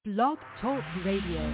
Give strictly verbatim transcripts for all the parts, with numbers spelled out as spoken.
Blog Talk Radio.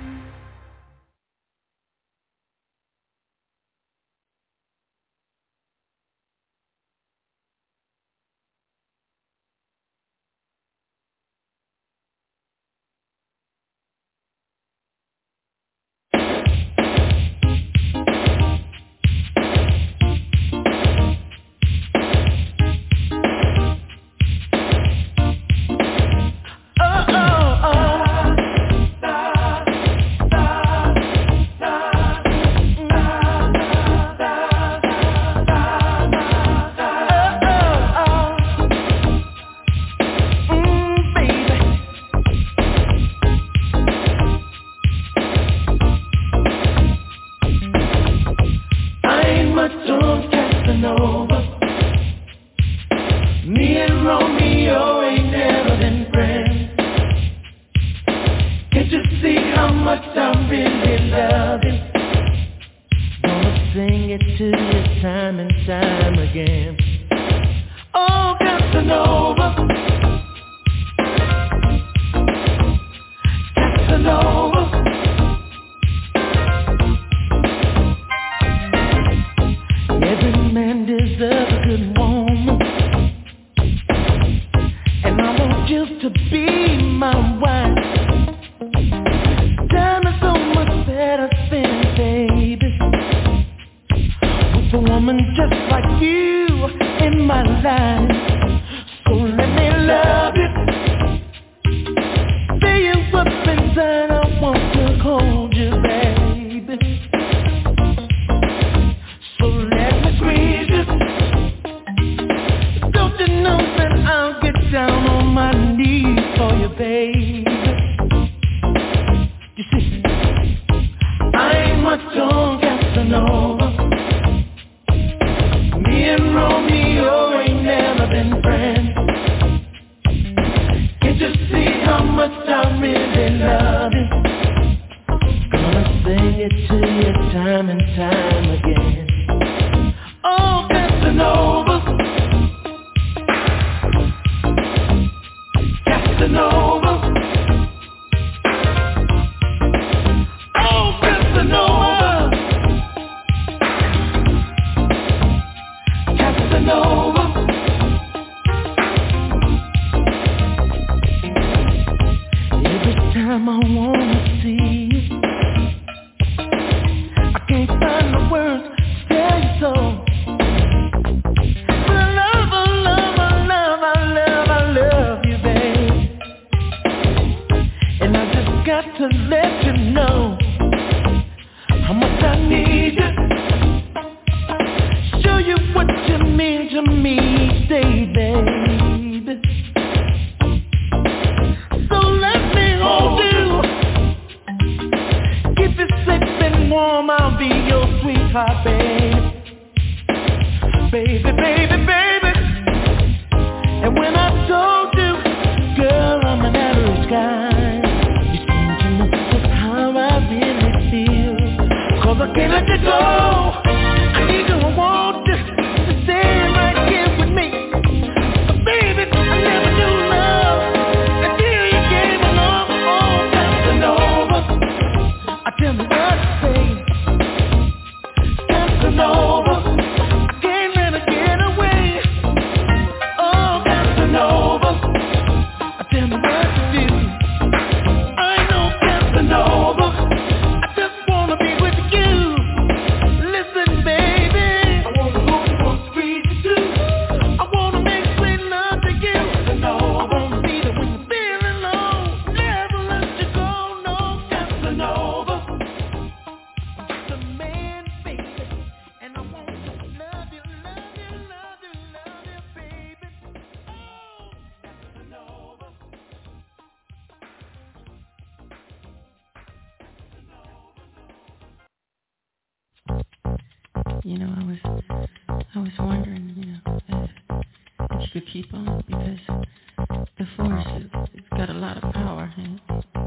You know, I was, I was wondering, you know, if, if you could keep on, because the force, is, it's got a lot of power, and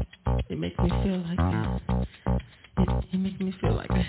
it makes me feel like this. It, it makes me feel like this.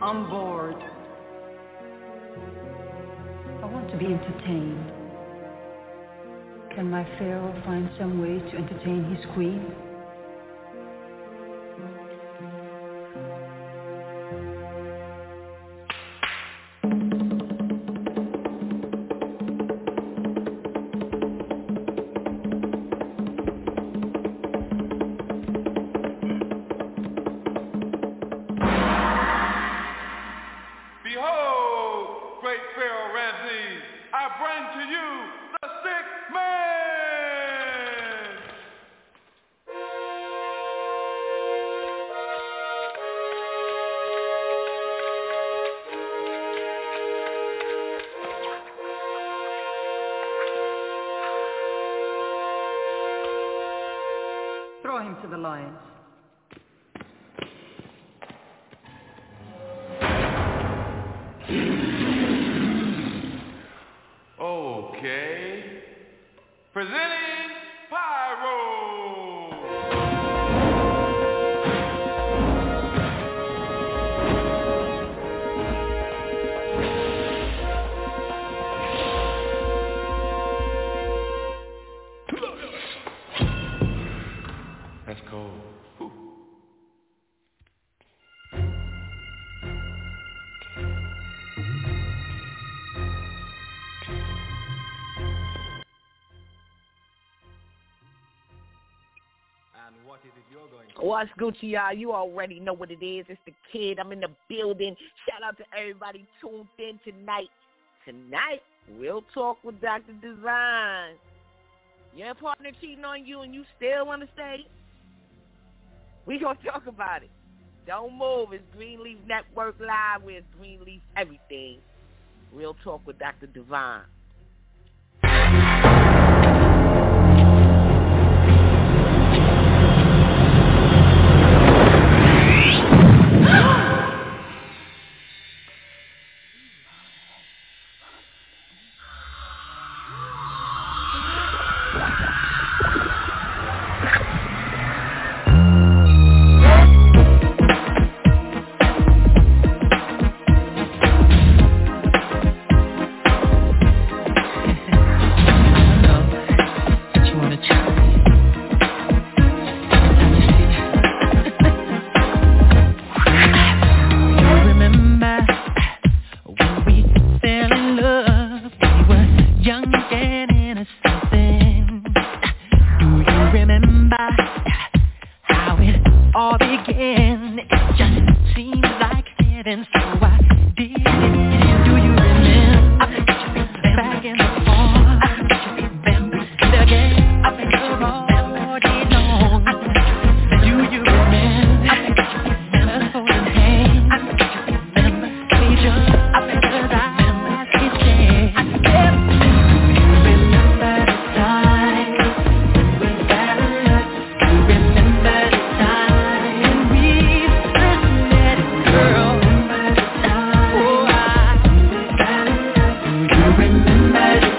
I'm bored. I want to be entertained. Can my pharaoh find some way to entertain his queen? Throw him to the lions. Okay. Presenting Pyro. That's cold. Whew. What's good to y'all? You already know what it is. It's the kid. I'm in the building. Shout out to everybody tuned in tonight. Tonight, Real Talk with Doctor Design. Your partner cheating on you and you still want to stay? We gonna talk about it. Don't move. It's Greenleaf Network Live. Where it's Greenleaf everything. Real Talk with Doctor Divine. Remember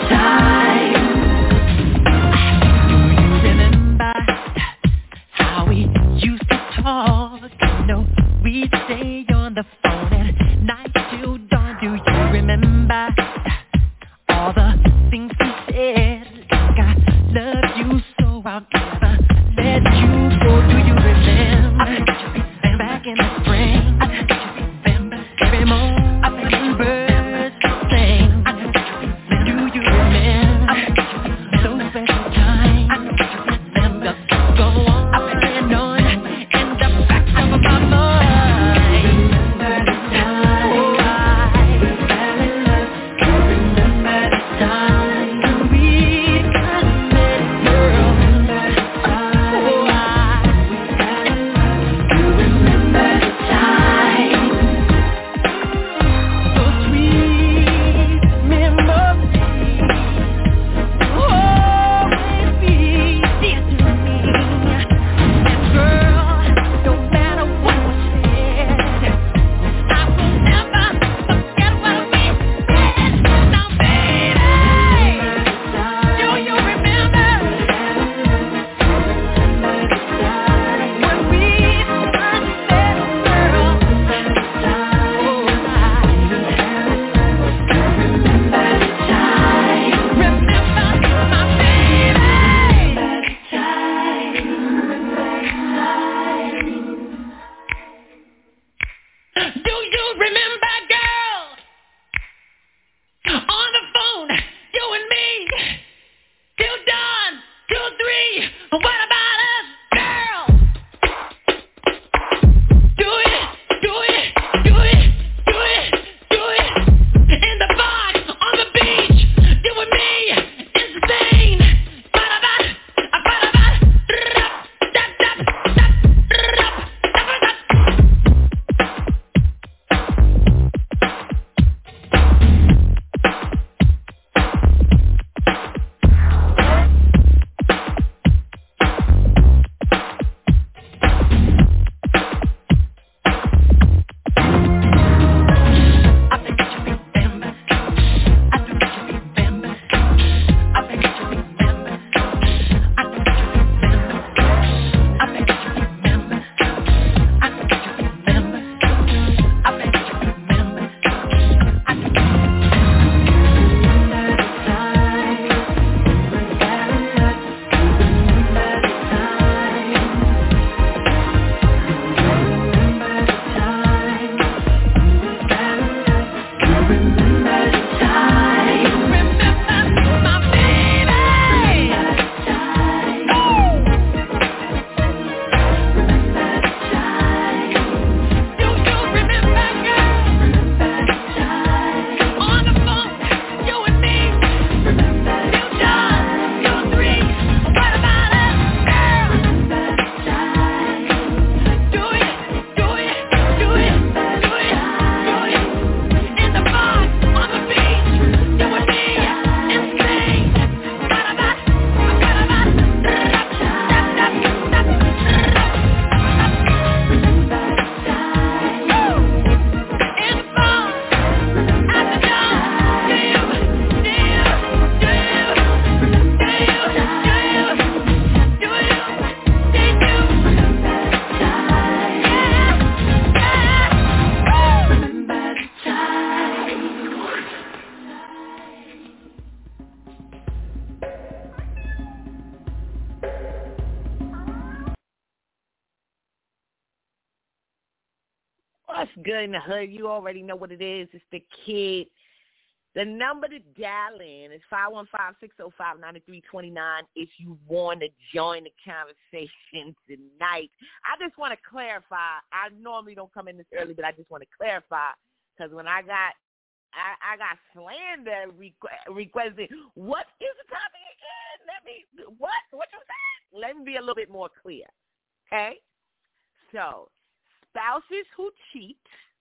What's good in the hood? You already know what it is. It's the kid. The number to dial in is five one five, six oh five, nine three two nine if you want to join the conversation tonight. I just want to clarify. I normally don't come in this early, but I just want to clarify because when I got I, I got slander requ- requested, what is the topic again? Let me, what? What you saying? Let me be a little bit more clear, okay? So, spouses who cheat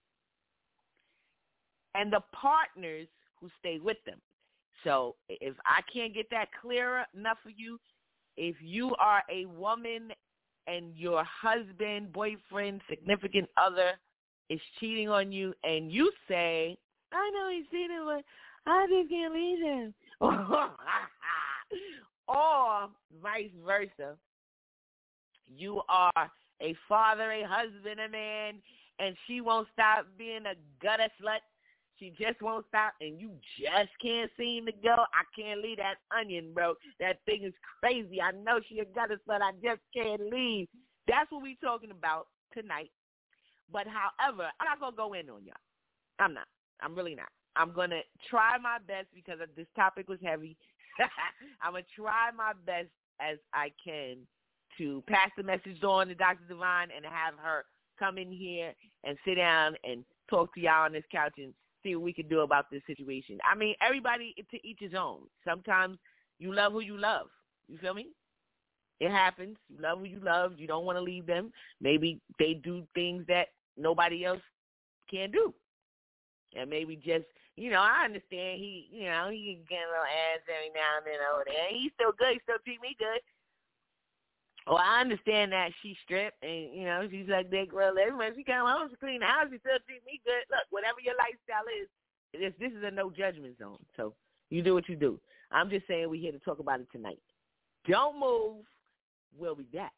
and the partners who stay with them. So if I can't get that clear enough for you, if you are a woman and your husband, boyfriend, significant other is cheating on you and you say, I know he's cheating, but I just can't leave him. Or vice versa. You are a father, a husband, a man, and she won't stop being a gutter slut. She just won't stop, and you just can't seem to go. I can't leave that onion, bro. That thing is crazy. I know she a gutter slut. I just can't leave. That's what we talking about tonight. But however, I'm not going to go in on y'all. I'm not. I'm really not. I'm going to try my best because this topic was heavy. I'm going to try my best as I can to pass the message on to Doctor Divine and have her come in here and sit down and talk to y'all on this couch and see what we can do about this situation. I mean, everybody to each his own. Sometimes you love who you love. You feel me? It happens. You love who you love. You don't want to leave them. Maybe they do things that nobody else can do. And maybe just, you know, I understand he, you know, he can get a little ass every now and then over there. He's still good. He still treat me good. Well, I understand that she stripped and, you know, she's like that girl. Every she come home, she clean the house, she still treat me good. Look, whatever your lifestyle is, this, this is a no judgment zone. So you do what you do. I'm just saying we're here to talk about it tonight. Don't move. We'll be back.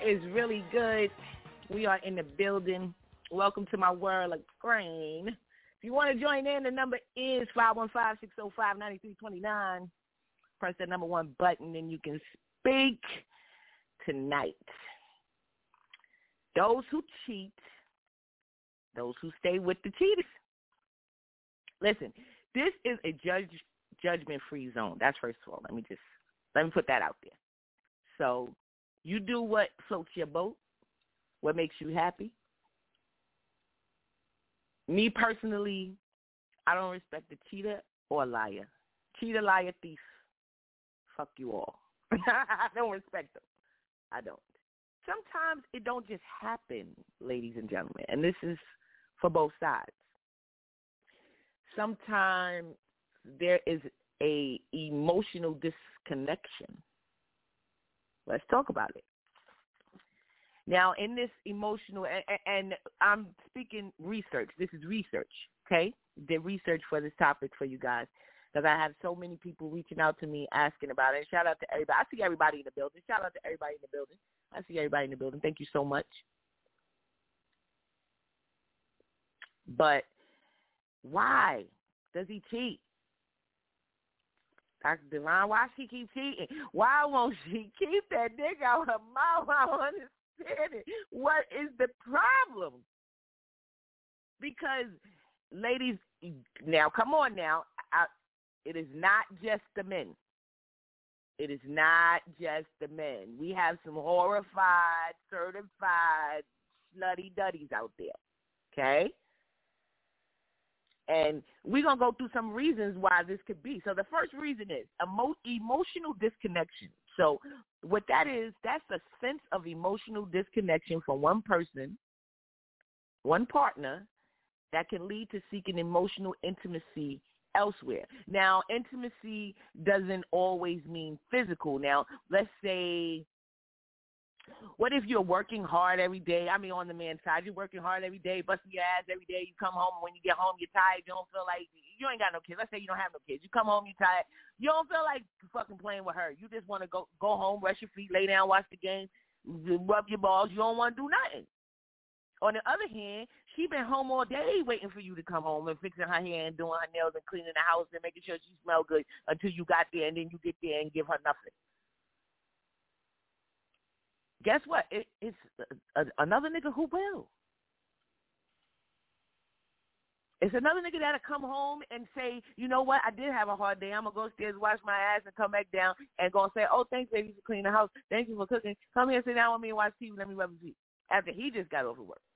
is really good. We are in the building. Welcome to my world of grain. If you want to join in, the number is five one five, six oh five, nine three two nine. Press that number one button and you can speak tonight. Those who cheat, those who stay with the cheaters. Listen, this is a judge judgment-free zone. That's first of all. Let me just let me put that out there. So you do what floats your boat, what makes you happy. Me personally, I don't respect a cheater or a liar. Cheater, liar, thief. Fuck you all. I don't respect them. I don't. Sometimes it don't just happen, ladies and gentlemen, and this is for both sides. Sometimes there is a emotional disconnection. Let's talk about it. Now, in this emotional, and, and I'm speaking research. This is research, okay? Did research for this topic for you guys because I have so many people reaching out to me asking about it. And shout out to everybody. I see everybody in the building. Shout out to everybody in the building. I see everybody in the building. Thank you so much. But why does he cheat? Doctor Divine, why she keep cheating? Why won't she keep that dick out her mouth? I don't understand it. What is the problem? Because, ladies, now, come on now. I, it is not just the men. It is not just the men. We have some horrified, certified slutty-duddies out there, okay? And we're going to go through some reasons why this could be. So the first reason is emo- emotional disconnection. So what that is, that's a sense of emotional disconnection from one person, one partner, that can lead to seeking emotional intimacy elsewhere. Now, intimacy doesn't always mean physical. Now, let's say, what if you're working hard every day? I mean, on the man's side, you're working hard every day, busting your ass every day. You come home, and when you get home, you're tired. You don't feel like, you ain't got no kids. Let's say you don't have no kids. You come home, you're tired. You don't feel like fucking playing with her. You just want to go go home, brush your feet, lay down, watch the game, rub your balls. You don't want to do nothing. On the other hand, she been home all day waiting for you to come home and fixing her hair and doing her nails and cleaning the house and making sure she smell good until you got there, and then you get there and give her nothing. Guess what? It, it's a, a, another nigga who will. It's another nigga that'll come home and say, you know what, I did have a hard day. I'm going to go upstairs, wash my ass, and come back down and going to say, oh, thanks, baby, for cleaning the house. Thank you for cooking. Come here, sit down with me and watch T V. Let me rub your feet. After he just got over work.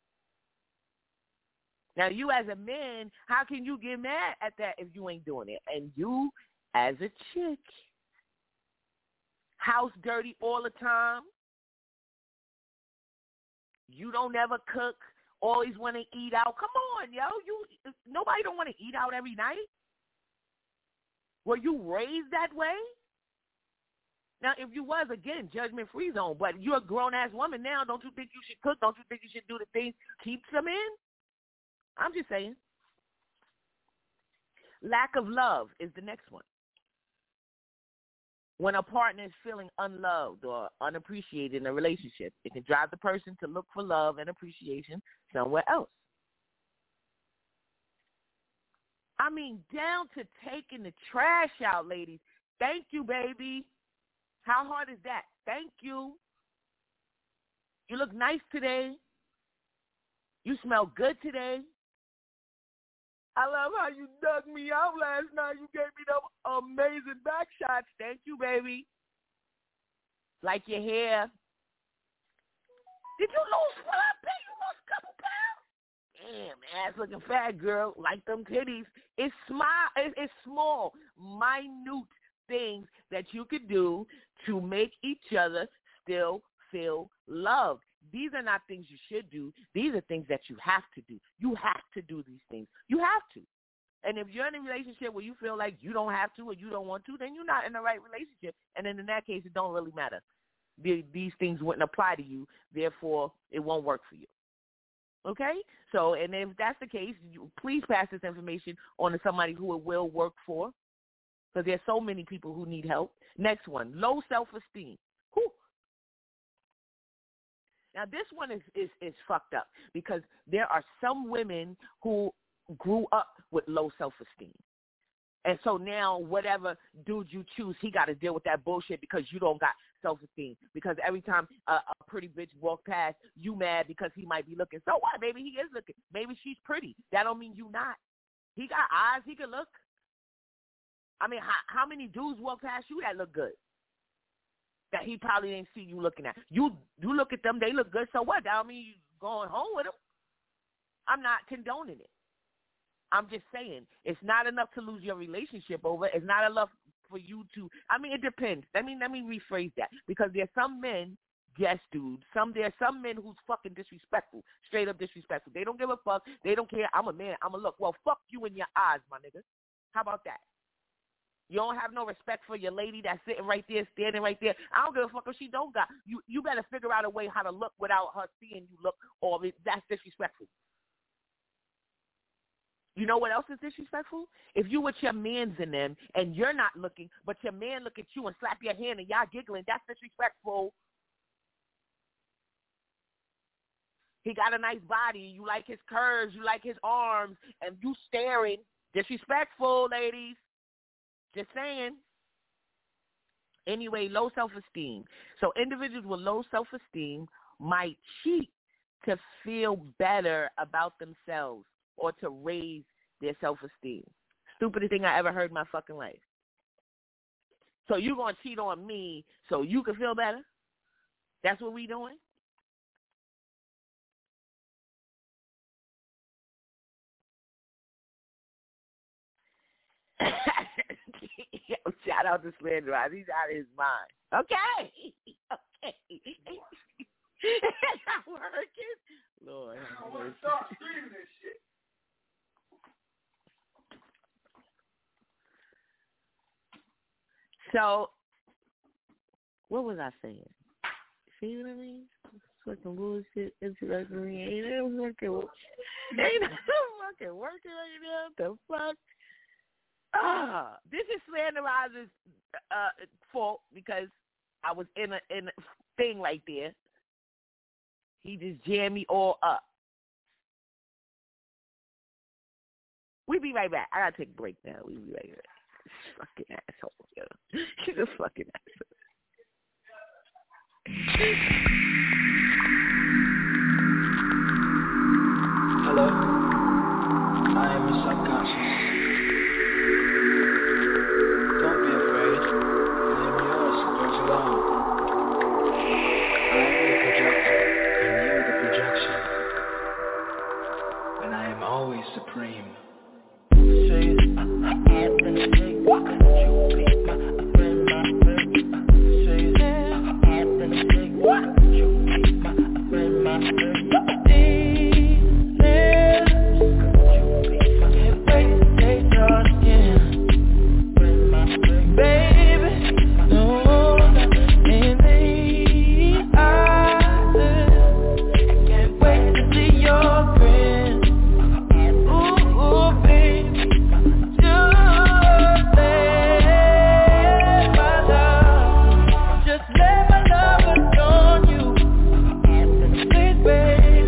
Now, you as a man, how can you get mad at that if you ain't doing it? And you as a chick, house dirty all the time. You don't ever cook. Always want to eat out. Come on, yo. You nobody don't want to eat out every night. Were you raised that way? Now, if you was, again, judgment-free zone, but you're a grown-ass woman now, don't you think you should cook? Don't you think you should do the things keep them in? I'm just saying. Lack of love is the next one. When a partner is feeling unloved or unappreciated in a relationship, it can drive the person to look for love and appreciation somewhere else. I mean, down to taking the trash out, ladies. Thank you, baby. How hard is that? Thank you. You look nice today. You smell good today. I love how you dug me out last night. You gave me them amazing back shots. Thank you, baby. Like your hair. Did you lose what I paid? You lost a couple pounds? Damn, ass looking fat, girl. Like them titties. It's small. It's small, minute things that you could do to make each other still feel loved. These are not things you should do. These are things that you have to do. You have to do these things. You have to. And if you're in a relationship where you feel like you don't have to or you don't want to, then you're not in the right relationship. And then in that case, it don't really matter. These things wouldn't apply to you. Therefore, it won't work for you. Okay? So, and if that's the case, you, please pass this information on to somebody who it will work for. Because there's so many people who need help. Next one, low self-esteem. Whew. Now, this one is, is, is fucked up because there are some women who grew up with low self-esteem. And so now whatever dude you choose, he got to deal with that bullshit because you don't got self-esteem. Because every time a, a pretty bitch walk past, you mad because he might be looking. So what? Maybe he is looking. Maybe she's pretty. That don't mean you not. He got eyes. He can look. I mean, how, how many dudes walk past you that look good? That he probably didn't see you looking at. You you look at them, they look good. So what? That don't mean you going home with them. I'm not condoning it. I'm just saying it's not enough to lose your relationship over. It's not enough for you to. I mean, it depends. Let me let me rephrase that because there's some men, yes, dude. Some there's some men who's fucking disrespectful, straight up disrespectful. They don't give a fuck. They don't care. I'm a man. I'm a look. Well, fuck you in your eyes, my nigga. How about that? You don't have no respect for your lady that's sitting right there, standing right there. I don't give a fuck if she don't got. You you better figure out a way how to look without her seeing you look, or that's disrespectful. You know what else is disrespectful? If you with your mans in them and you're not looking, but your man look at you and slap your hand and y'all giggling, that's disrespectful. He got a nice body. You like his curves. You like his arms. And you staring. Disrespectful, ladies. Just saying. Anyway, low self-esteem. So individuals with low self-esteem might cheat to feel better about themselves or to raise their self-esteem. Stupidest thing I ever heard in my fucking life. So you going to cheat on me so you can feel better? That's what we doing? Shout out to Slender Eyes. He's out of his mind. Okay. Okay. It's not working. Lord. I want to start streaming this shit. So, what was I saying? See what I mean? Fucking bullshit. It's fucking ain't it working? Ain't it fucking working right now? The fuck? Ah, this is Slender Eyes' uh, fault because I was in a in a thing right there. He just jammed me all up. We be right back. I gotta take a break now. We be right back. Fucking asshole, yo. He's a fucking asshole. Hello. I am your subconscious. Don't be afraid. I am yours. Don't you long. I am the projector, and you the projection. And I am always supreme. Say it. I've been sick. You be my friend, my friend. Say it. I've been sick. You be my friend, my friend. Baby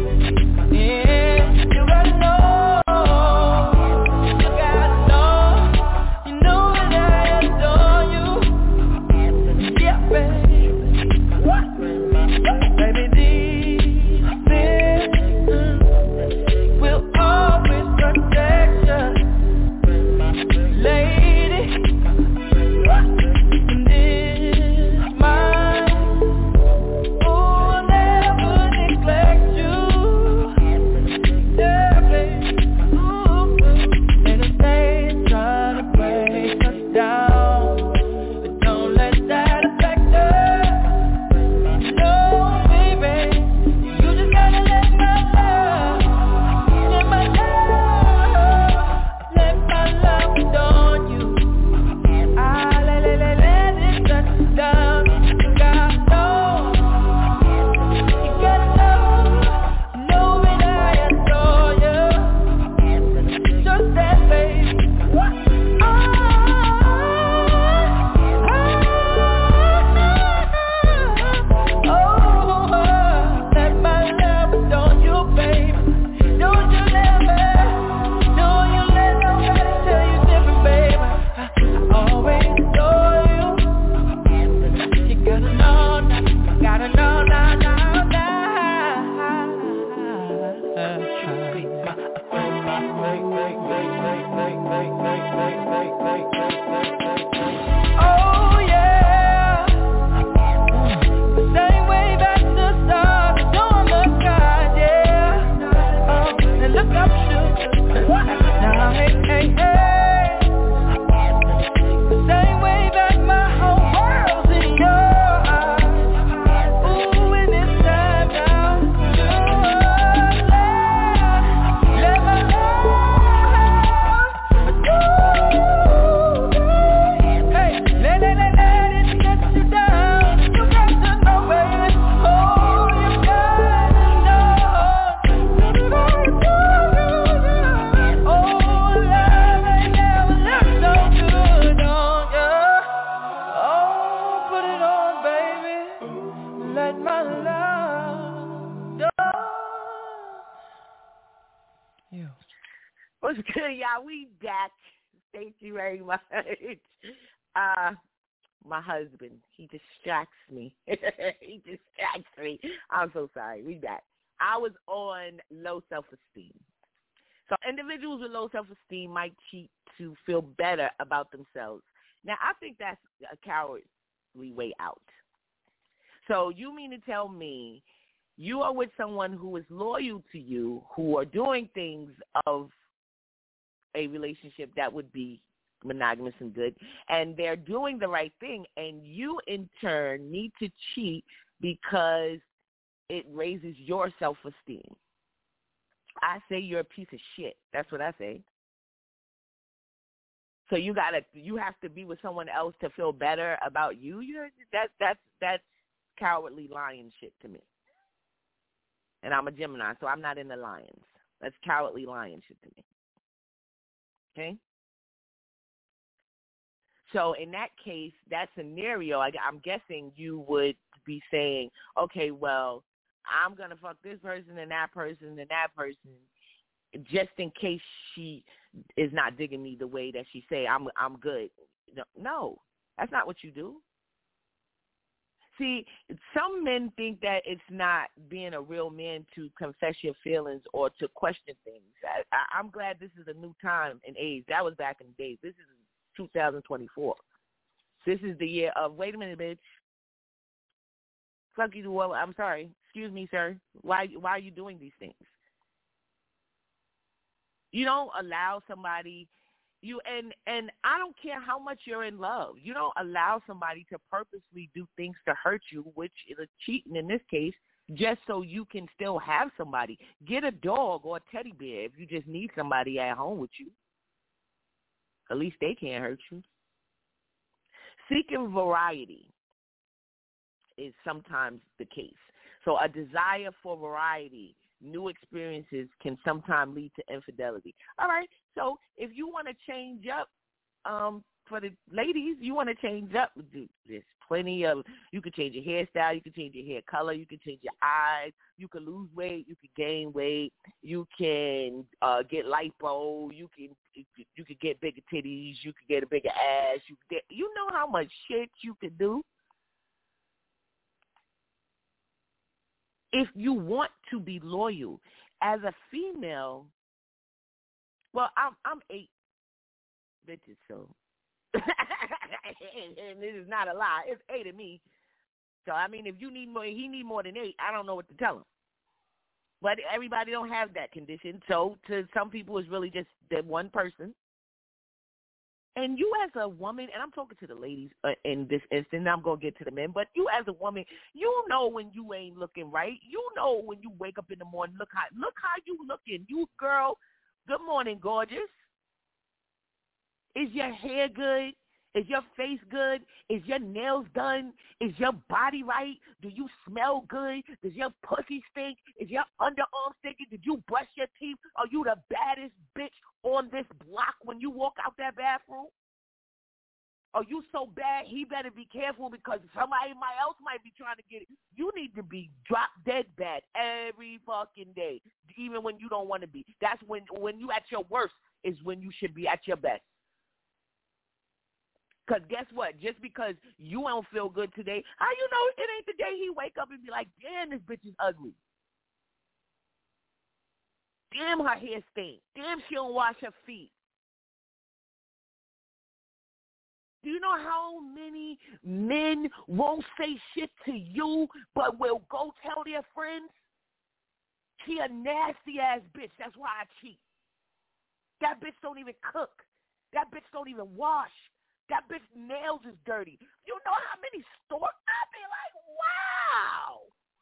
Oh yeah, same way back to the stars, don't look out, yeah. Oh, and look up, sugar. Now hey, hey, hey. Same way back, my whole world's in your eyes. Ooh, and it's time now. Let my love do. Hey, let, let, let, let it get you down. You got to know, baby. Oh, you got to know. Oh, love ain't never looked so good on ya. Oh, put it on, baby. Let my love do. You. What's good, y'all? We back. Thank you very much. Uh, my husband, he distracts me. he distracts me. I'm so sorry. We back. I was on low self-esteem. So individuals with low self-esteem might cheat to feel better about themselves. Now, I think that's a cowardly way out. So you mean to tell me you are with someone who is loyal to you, who are doing things of a relationship that would be monogamous and good, and they're doing the right thing, and you in turn need to cheat because it raises your self-esteem. I say you're a piece of shit. That's what I say. So you gotta, you have to be with someone else to feel better about you. You're that that's that's cowardly lion shit to me. And I'm a Gemini, so I'm not in the lions. That's cowardly lion shit to me. Okay? So in that case, that scenario, I, I'm guessing you would be saying, okay, well, I'm going to fuck this person and that person and that person just in case she is not digging me the way that she say I'm I'm good. No, no, that's not what you do. See, some men think that it's not being a real man to confess your feelings or to question things. I, I, I'm glad this is a new time and age. That was back in the days. This is two thousand twenty-four. This is the year of, wait a minute, bitch. Fuck you, well, I'm sorry. Excuse me, sir. Why, why are you doing these things? You don't allow somebody, you and and I don't care how much you're in love. You don't allow somebody to purposely do things to hurt you, which is a cheating in this case, just so you can still have somebody. Get a dog or a teddy bear if you just need somebody at home with you. At least they can't hurt you. Seeking variety is sometimes the case. So a desire for variety, new experiences can sometimes lead to infidelity. All right, so if you want to change up, um, for the ladies, you want to change up, there's plenty of, you can change your hairstyle, you can change your hair color, you can change your eyes, you can lose weight, you can gain weight, you can uh, get lipo, you can you can get bigger titties, you can get a bigger ass, you can get, you know how much shit you can do. If you want to be loyal as a female, well, I'm I'm eight bitches, so and this is not a lie. It's eight of me. So I mean, if you need more, he need more than eight. I don't know what to tell him. But everybody don't have that condition. So to some people, it's really just that one person. And you as a woman, and I'm talking to the ladies uh, in this instance, I'm going to get to the men, but you as a woman, you know when you ain't looking right. You know when you wake up in the morning, look how, look how you looking. You girl, good morning, gorgeous. Is your hair good? Is your face good? Is your nails done? Is your body right? Do you smell good? Does your pussy stink? Is your underarm stinking? Did you brush your teeth? Are you the baddest bitch on this block when you walk out that bathroom? Are you so bad he better be careful because somebody else might be trying to get it? You need to be drop dead bad every fucking day, even when you don't want to be. That's when, when you at your worst is when you should be at your best. Because guess what? Just because you don't feel good today, how you know it ain't the day he wake up and be like, damn, this bitch is ugly. Damn, her hair stained. Damn, she don't wash her feet. Do you know how many men won't say shit to you but will go tell their friends? She a nasty-ass bitch. That's why I cheat. That bitch don't even cook. That bitch don't even wash. That bitch nails is dirty. You know how many stores? I be like, wow.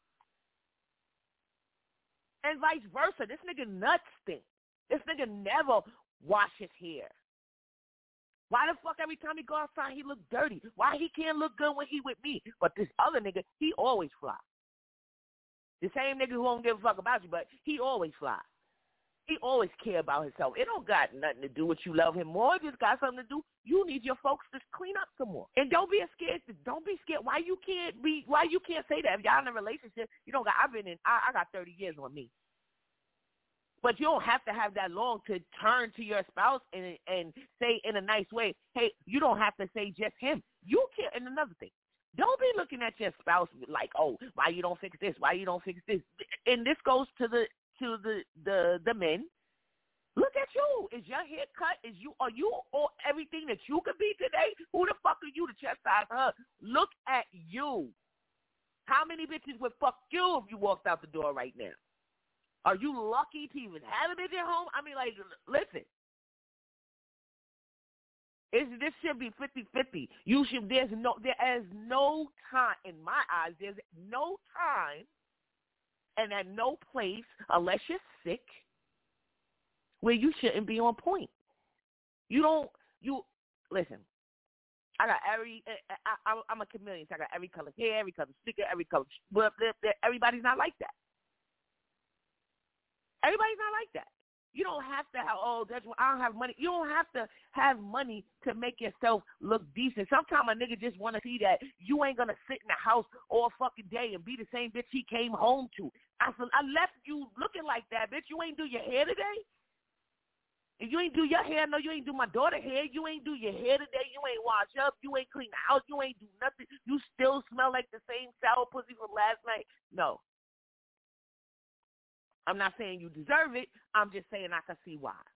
And vice versa. This nigga nuts stink. This nigga never wash his hair. Why the fuck every time he go outside he look dirty? Why he can't look good when he with me? But this other nigga, he always fly. The same nigga who don't give a fuck about you, but he always fly. He always care about himself. It don't got nothing to do with you love him more. It just got something to do. You need your folks to clean up some more. And don't be scared. Don't be scared. Why you can't be? Why you can't say that? If y'all in a relationship, you don't got. I've been in. I, I got thirty years on me. But you don't have to have that long to turn to your spouse and and say in a nice way, hey, you don't have to say just him. You can't. And another thing, don't be looking at your spouse like, oh, why you don't fix this? Why you don't fix this? And this goes to the to the the, the men. Look at you. Is your hair cut? Is you are you or everything that you could be today? Who the fuck are you to chastise her? Look at you. How many bitches would fuck you if you walked out the door right now? Are you lucky to even have a bitch at home? I mean, like, listen. It's, this should be fifty-fifty. You should, there's no, there is no time, in my eyes, there's no time and at no place, unless you're sick, where you shouldn't be on point. You don't, you, listen, I got every, I, I, I'm a chameleon, so I got every color hair, every color sticker, every color, but everybody's not like that. Everybody's not like that. You don't have to have, oh, that's why I don't have money. You don't have to have money to make yourself look decent. Sometimes a nigga just want to see that you ain't going to sit in the house all fucking day and be the same bitch he came home to. I, I left you looking like that, bitch. You ain't do your hair today? If you ain't do your hair, no, you ain't do my daughter hair. You ain't do your hair today. You ain't wash up. You ain't clean the house. You ain't do nothing. You still smell like the same sour pussy from last night. No. I'm not saying you deserve it. I'm just saying I can see why.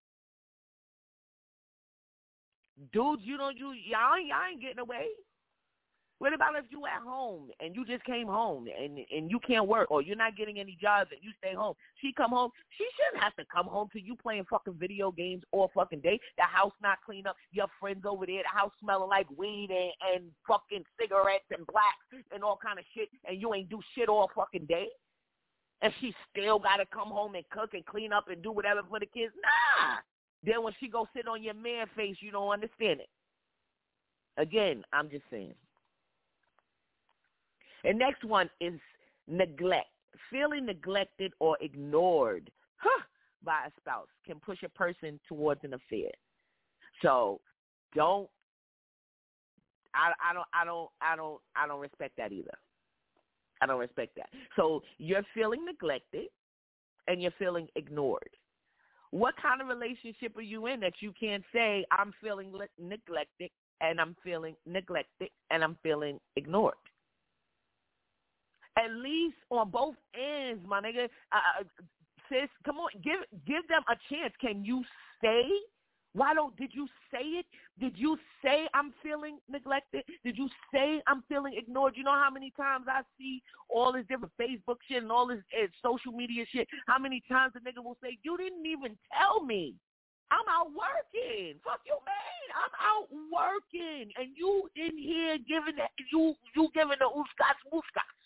Dudes, you don't, you, y'all, y'all ain't getting away. What about if you at home and you just came home and, and you can't work or you're not getting any jobs and you stay home? She come home. She shouldn't have to come home to you playing fucking video games all fucking day. The house not clean up. Your friends over there, the house smelling like weed and, and fucking cigarettes and blacks and all kind of shit, and you ain't do shit all fucking day. And she still got to come home and cook and clean up and do whatever for the kids? Nah. Then when she go sit on your man face, you don't understand it. Again, I'm just saying. And next one is neglect. Feeling neglected or ignored huh, by a spouse can push a person towards an affair. So don't, I, I don't, I don't, I don't, I don't respect that either. I don't respect that. So you're feeling neglected and you're feeling ignored. What kind of relationship are you in that you can't say, I'm feeling le- neglected and I'm feeling neglected and I'm feeling ignored? At least on both ends, my nigga. Uh, sis, come on, give give them a chance. Can you say? Why don't, did you say it? Did you say I'm feeling neglected? Did you say I'm feeling ignored? You know how many times I see all this different Facebook shit and all this uh, social media shit? How many times a nigga will say, you didn't even tell me. I'm out working. Fuck you, man. I'm out working. And you in here giving that, you, you giving the oofscots, woofscots.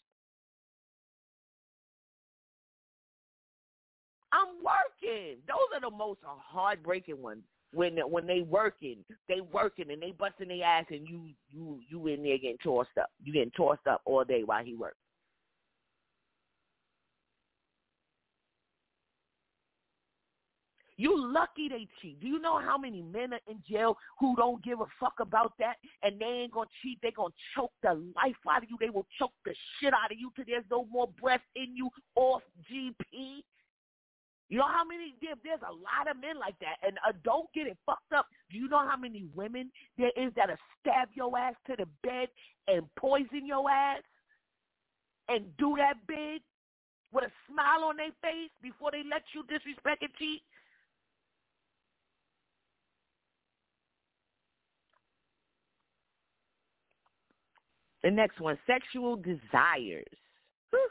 I'm working. Those are the most heartbreaking ones. When when they working, they working and they busting their ass and you you you in there getting tossed up. You getting tossed up all day while he works. You lucky they cheat. Do you know how many men are in jail who don't give a fuck about that and they ain't gonna cheat? They gonna choke the life out of you. They will choke the shit out of you till there's no more breath in you off G P. You know how many, there, there's a lot of men like that. And uh, don't get it fucked up. Do you know how many women there is that'll stab your ass to the bed and poison your ass and do that bid with a smile on their face before they let you disrespect and cheat? The next one, sexual desires. Whew.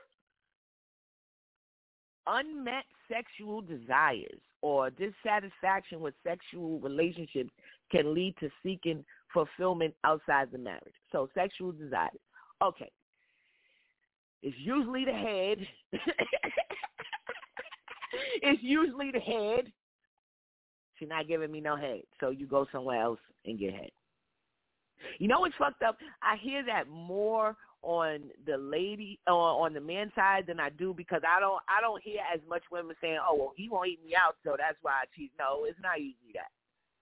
Unmet sexual desires or dissatisfaction with sexual relationships can lead to seeking fulfillment outside the marriage. So sexual desires. Okay. It's usually the head. It's usually the head. She's not giving me no head. So you go somewhere else and get head. You know what's fucked up? I hear that more on the lady or on the men's side than I do because I don't I don't hear as much women saying, oh, well, he won't eat me out, so that's why I cheat. No, it's not usually that.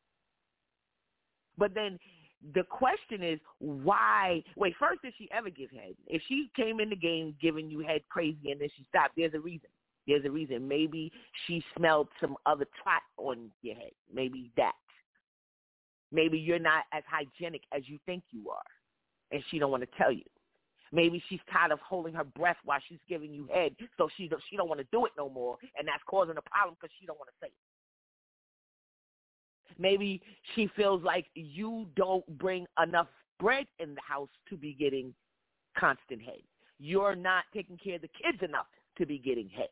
But then the question is, why? Wait, first, did she ever give head? If she came in the game giving you head crazy and then she stopped, there's a reason. There's a reason. Maybe she smelled some other twat on your head. Maybe that. Maybe you're not as hygienic as you think you are, and she don't want to tell you. Maybe she's tired of holding her breath while she's giving you head, so she don't, she don't want to do it no more, and that's causing a problem because she don't want to say it. Maybe she feels like you don't bring enough bread in the house to be getting constant head. You're not taking care of the kids enough to be getting head.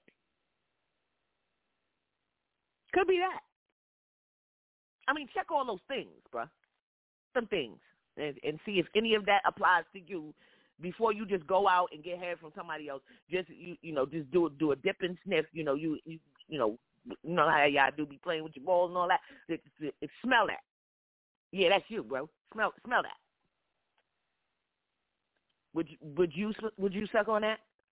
Could be that. I mean, check all those things, bruh. Some things. And, and see if any of that applies to you before you just go out and get head from somebody else. Just, you you know, just do, do a dip and sniff. You know, you, you, you know, you know how y'all do be playing with your balls and all that. It, it, it, smell that. Yeah, that's you, bro. Smell smell that. Would you, would you, would you suck on that?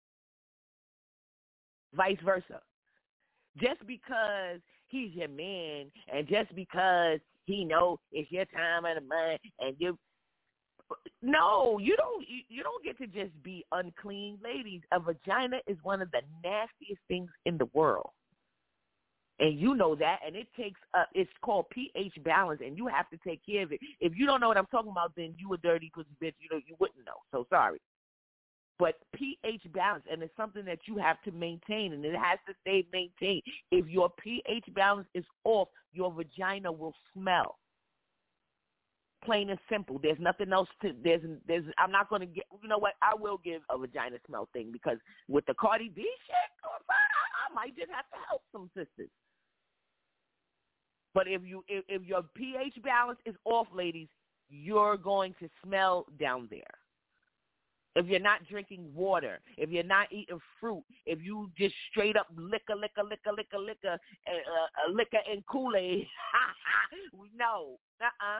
Vice versa. Just because he's your man and just because he know it's your time of the month and you no, you don't you, you don't get to just be unclean. Ladies, a vagina is one of the nastiest things in the world. And you know that, and it takes up, it's called pH balance, and you have to take care of it. If you don't know what I'm talking about, then you a dirty pussy bitch. You know, you wouldn't know. So sorry. But pH balance, and it's something that you have to maintain, and it has to stay maintained. If your pH balance is off, your vagina will smell. Plain and simple. There's nothing else to, there's, there's, I'm not going to get, you know what, I will give a vagina smell thing, because with the Cardi B shit, I, I might just have to help some sisters. But if you, if, if your pH balance is off, ladies, you're going to smell down there. If you're not drinking water, if you're not eating fruit, if you just straight up liquor, liquor, liquor, liquor, liquor, uh, uh, liquor and Kool-Aid, no, uh-uh.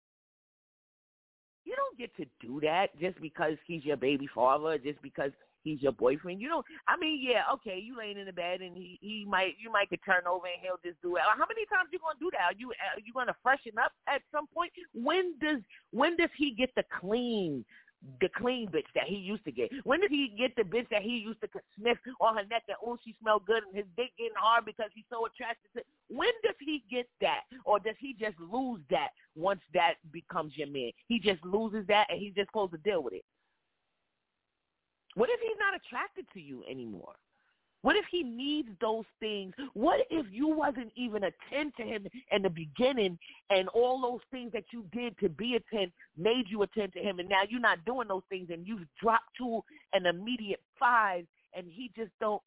You don't get to do that just because he's your baby father, just because he's your boyfriend. You don't. I mean, yeah, okay, you laying in the bed and he, he might, you might get turned over and he'll just do it. How many times you gonna do that? Are you, are you gonna freshen up at some point? When does, when does he get the clean? The clean bitch that he used to get? When did he get the bitch that he used to sniff on her neck and, oh, she smelled good and his dick getting hard because he's so attracted to? When does he get that? Or does he just lose that once that becomes your man? He just loses that and he's just supposed to deal with it. What if he's not attracted to you anymore? What if he needs those things? What if you wasn't even a ten to him in the beginning and all those things that you did to be a ten made you a ten to him, and now you're not doing those things and you've dropped to an immediate five and he just don't.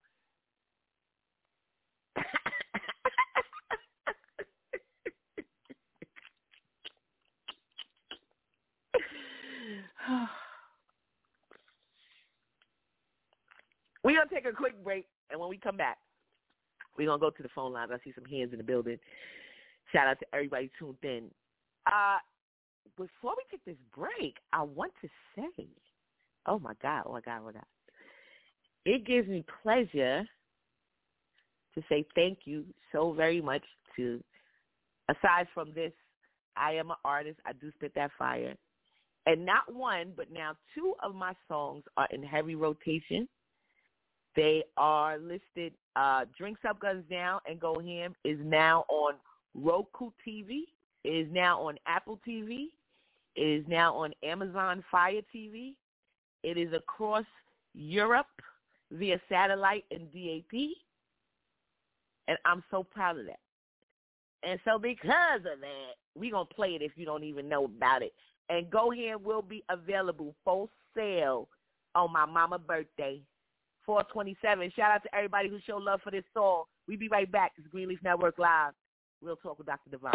We're going to take a quick break, and when we come back, we're going to go to the phone lines. I see some hands in the building. Shout out to everybody tuned in. Uh, before we take this break, I want to say, oh, my God, oh, my God, oh, my God. It gives me pleasure to say thank you so very much to, aside from this, I am an artist. I do spit that fire. And not one, but now two of my songs are in heavy rotation. They are listed. Uh, Drinks Up, Guns Down, and Go Ham is now on Roku T V. It is now on Apple T V. It is now on Amazon Fire T V. It is across Europe. via satellite and D A P. And I'm so proud of that. And so because of that, we're going to play it if you don't even know about it. And Go Ham will be available for sale on my mama's birthday, four twenty-seven. Shout out to everybody who showed love for this song. We'll be right back. It's Greenleaf Network Live. We'll talk with Doctor Divine.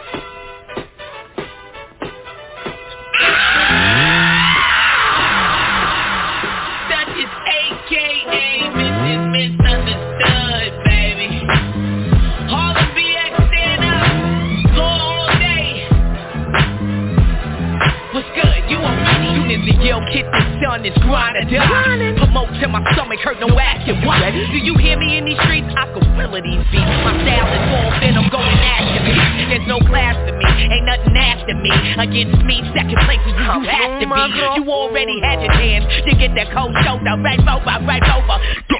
That is A K A Missus Misunderstood, baby. Harlem B X, stand up. Go all day. What's good? You already. Unity, yo, kid, the sun is grinding. Promote till my stomach hurt, no asking why. Do you hear me in these streets? I can will of these beats. My style is all thin, I'm going after me. There's no class to me, ain't nothing after me. Against me, second place is who you have to be. You already had your chance, you get that cold shoulder, right over, right over.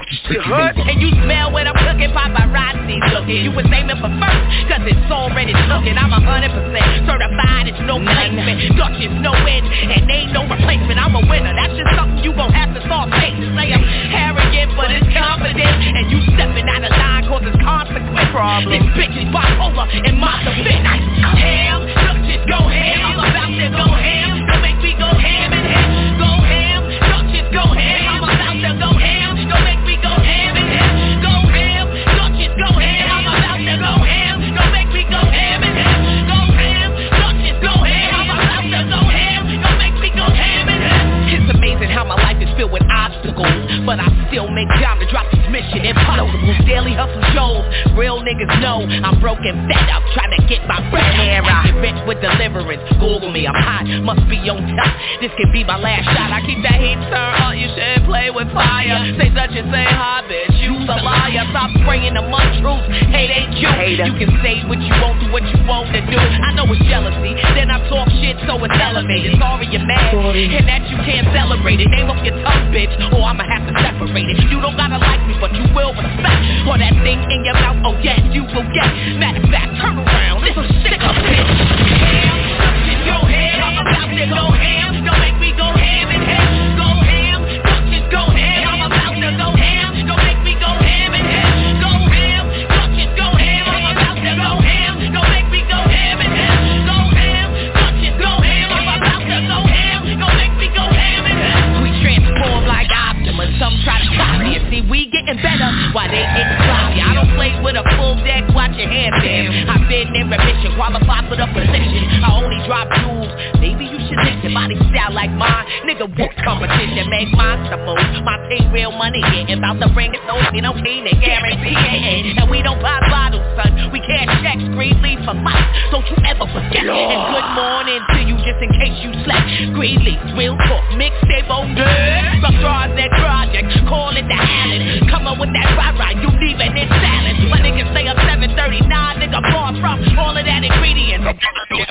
And you smell what I'm cooking, paparazzi's looking. You was aiming for first, cause it's already looking. I'm a hundred percent certified, it's no placement. Duchess, no edge, and ain't no replacement. I'm a winner, that's just something you gon' have to start facing. Say I'm arrogant, but it's confident. And you stepping out of line causes consequence. This bitch is bipolar and my defense. Ham, Duchess, go ham. I'm about to go ham. Don't make me go ham and ham. Go ham, Duchess, go ham. I'm about to go ham. Don't make me go ham and ham. Go ham, Duchess, go ham. I'm about to go ham. Don't make me go ham and ham. Go ham, Duchess, go ham. I'm about to go ham. Don't make me go ham and ham. It's amazing how my life is filled with obstacles, but I still make time to drop this mission. Impossible. Daily hustle shows, real niggas know I'm broken, fed up, trying to get my bread out. I get rich with deliverance. Google me, I'm hot, must be on top. This can be my last shot. I keep that heat turned up, you should play with fire. Say such and say hi, bitch, you's a liar. Stop spraying the mud truth, hate ain't you. You can say what you want, do what you want to do. I know it's jealousy, then I talk shit so it's elevated. Sorry you're mad, and that you can't celebrate it. Name off your tongue, bitch, or I'ma have to separate it. You don't gotta like me, but you will respect. Or that thing in your mouth, oh yes, you will get. Matter of fact, turn around, this a sick of bitch. Ham, Duchess, go ham. I'm about to go ham. Don't make me go ham and ham. Go ham, Duchess, go ham. I'm about to go ham. Don't make me go ham and ham. Go ham, Duchess, go ham. I'm about to go ham. Don't make me go ham and ham. Go ham, Duchess, go ham. I'm about to go ham. Don't make me go ham and ham. We transform like Optimus. Some try to copy us. See, we getting better while they getting sloppy. I don't play with a full deck, watch your hands down. I've been in remission, qualified for the position. I only drop jewels, maybe you should listen. Body style like mine, nigga, whoop competition. Make monster moves, my team real money getting. About to bring it, so you know, clean it, guarantee it. And we don't buy bottles, son, we can't check. Greenleaf for life, don't you ever forget. And good morning to you, just in case you slept. Greenleaf, real talk, mixtape on good. Some stars that project, call it the Allen. Come on with that rah-rah, you leaving it salad. My niggas stay up seven thirty-nine, nigga, far from all of that ingredients. Ham,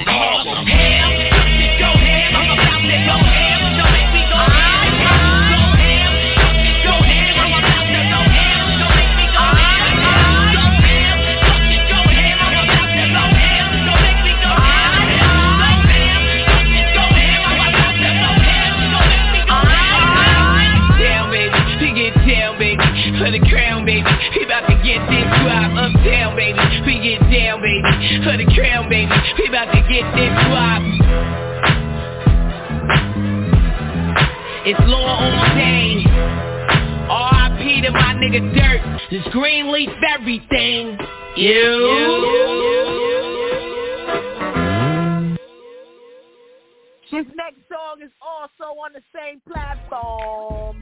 Duchess, go ham. I'm about to go ham. Don't make me go ham. Go ham, Duchess, go ham. I'm about to go ham. Don't make me go ham. Go ham, Duchess, go ham. I'm about to go ham. Don't make me go ham. Go ham, Duchess, go ham. I'm about to go ham. Don't make me go ham. Down, baby, we get down, baby, for the crown, baby. We about to get this drop uptown, baby. We get down, baby, for the crown, baby. We about to get this drop. It's law all day. R I P to my nigga Dirt. This Greenleaf everything. You. This next song is also on the same platform.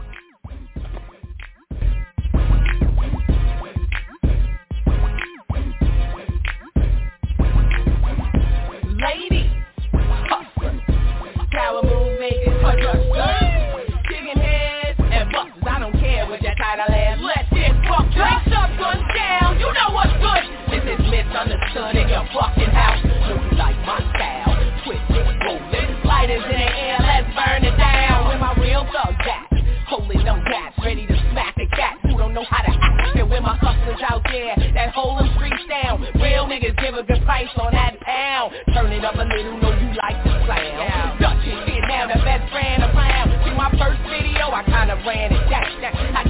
Ladies, hustlers, power move makers, adjusters, digging heads and busters. I don't care what your title is. Let's get fucked. Drinks up, guns down. You know what's good. This is misunderstood in your fucking house. So you like my style? Twisted, rolling, lighters in the air. Let's burn it down. With my real thugs at, holding them cats, ready to smack a cat who don't know how to act. And with my hustlers out there that hold them streets down. Real niggas give a good price on that pound. Turn it up a little, know you like the sound. Duchess, sit down, the best friend around. See my first video, I kinda ran it. That, that, I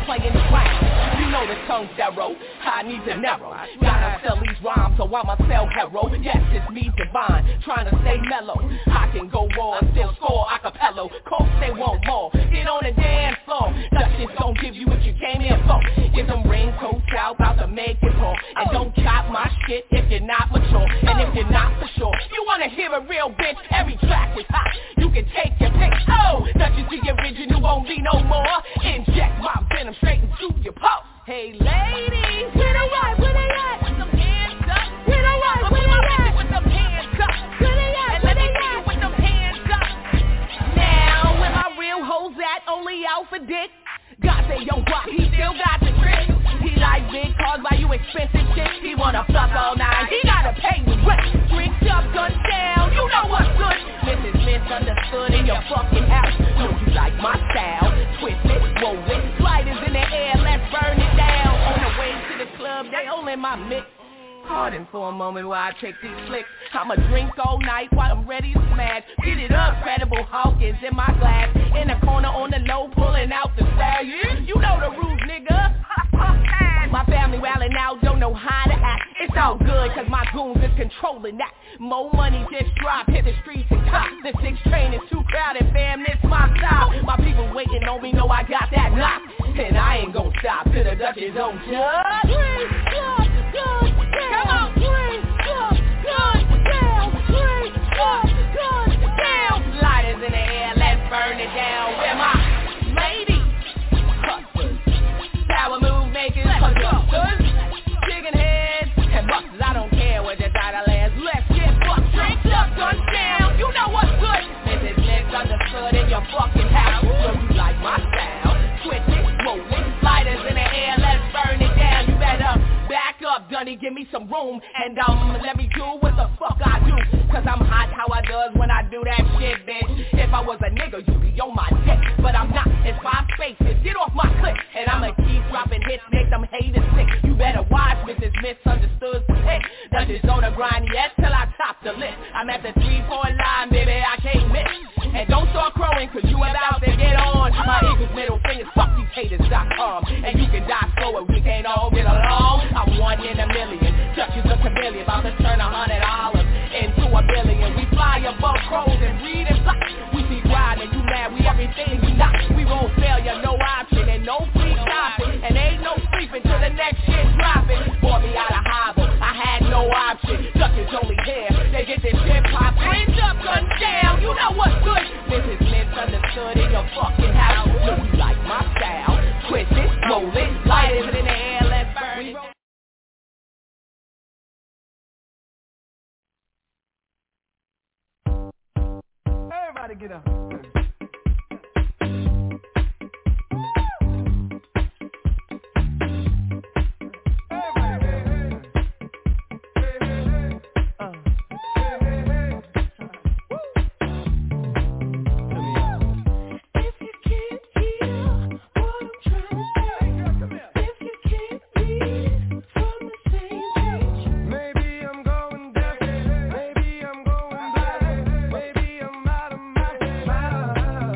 playing around. You know the tongue arrow, I need to narrow. Gotta sell these rhymes, so I'ma sell hero. Yes, it's me, Divine, trying to stay mellow. I can go raw and still score acapella. Coach, they want more. Get on the dance floor. Duchess don't give you what you came here for. Get them raincoats out, about to make it home. And don't chop my shit if you're not mature. And if you're not for sure, you wanna hear a real bitch, every track is hot. You can take your pick. Oh, Duchess the original won't be no more. Inject my venom straight into your pulse. Hey ladies, where they at, where they at? With them hands up. Where they at, where they at? With them hands up. Where they at, where they at? With them hands up. Now, where my real hoes at, only out for dick. God say, yo, Guap, he still got the trick. He like big cars, buy you expensive shit. He wanna fuck all night, he gotta pay me rent. Drinks up, guns down, you know what's good. This is misunderstood in your fucking house. Know you like my style. Twist it, roll it, sliders in the air, let's burn it down. On the way to the club, they all in my mix. Pardon for a moment while I take these flicks. I'ma drink all night while I'm ready to smash. Get it up, Credible Hawkins in my glass. In the corner on the low, pulling out the style. Yeah, you know the rules, nigga. My family rallying out, don't know how to act. It's all good, cause my goons is controlling that. More money just drop, hit the streets and cop. The six train is too crowded, fam, this my style. My people waiting on me, know I got that knock. And I ain't gon' stop till the Duchess don't judge. Drink up, gun down. Come on. Drink up, gun down. Drink up, gun down. Lighters in the air, let's burn it down. Where my ladies? Hustlers, power move makers, hustlers, chicken heads, and busters. I don't care what your title is. Let's get fucked. Drink up, gun down. You know what's good. This is misunderstood in your fucking house. So you like my style? Twist it, roll it, lighters in the air, let's burn it down. You better back up, Dunny, give me some room. And um, let me do what the fuck I do. Cause I'm hot how I does when I do that shit, bitch. If I was a nigga, you'd be on my dick. But I'm not, it's five spaces, get off my clip. And I'ma keep dropping hits, make them haters sick. You better watch with this misunderstood shit. Duchess on the grind, yes, till I top the list. I'm at the three four line, baby, I can't miss. And don't start crowing, cause you about to get on. My eagle's middle fingers, fuck these haters dot com. And you can die slower, we can't all get along. I'm one in a million, Duchess a chameleon, about to turn a hundred dollars into a billion. We fly above crows and breed and fly. We see grind and you mad, we everything you not. We won't failure, no option and no free shopping. And ain't no sleeping till the next shit dropping. Bought me out of hobble, I had no option. Duchess only here, they get this shit poppin'. Hands up, guns down, you know what's good. This is misunderstood in your fucking house. So you like my style, twist it, roll it, light it in the air, let's burn it. Everybody get up. Maybe I'm out of my mind.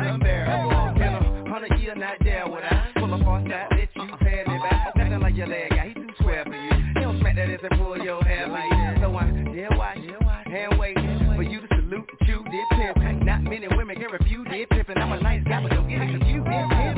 unbearable. In a hundred years, not there would I pull up on that, let you pay me back. Nothing like your leg guy, he too square for you. He don't smack that ass and pull your hair like that. So I dare watch, hand wait for you to salute and chew this pimp. Not many women can refuse this pimp, and I'm a nice guy, but don't get it confused. This pimp.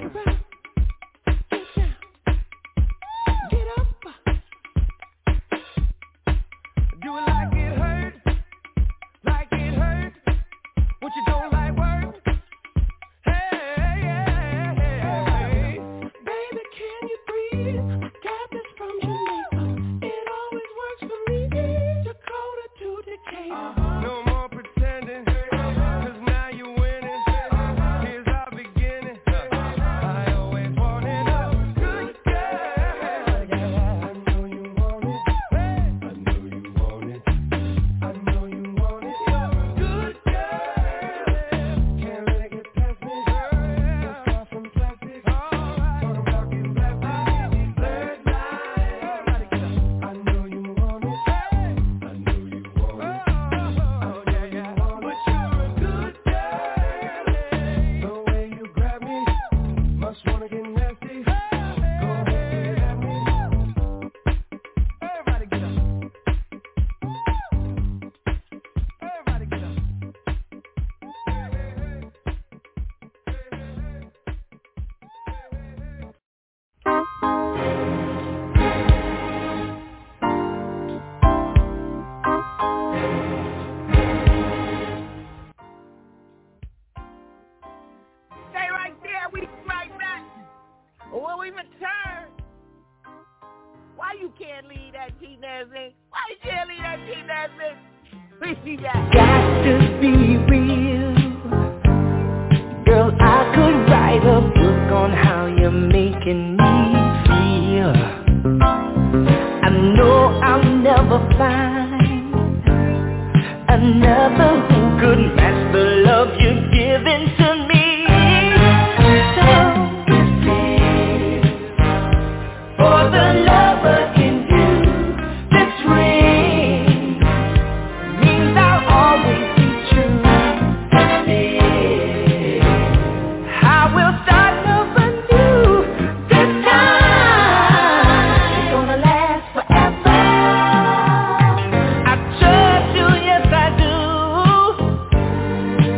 Do it like it hurt, like it hurt. What you don't like work? Hey, hey, hey, hey. Baby, can you breathe? I got this from Jamaica. It always works for me. Dakota to Decatur. Uh-huh. No more pretending, cause now you're winning. Here's our beginning. I always wanted a good girl. I know you want it. I know you want it. I know you want it. Good girl. Can't let it get past me. Let's start from plastic. Talk about getting plastic. Third night. I know you want it. I know you want it. Oh, yeah, yeah. But you're a good girl. The way you grab me, must wanna get nasty. Go ahead, get at me. Everybody get up. Everybody get up. Stay right there. We be right back. When we return, why you can't leave that T-Nasing? Why you can't leave that T-Nasing? We be back. Got to be real. Girl, I could write a book on how you're making me feel. I know I'll never find another who could match the love you're giving to me. So for the lover in you, this ring means I'll always be true. I will start love anew. This time it's gonna last forever. I trust you, yes I do.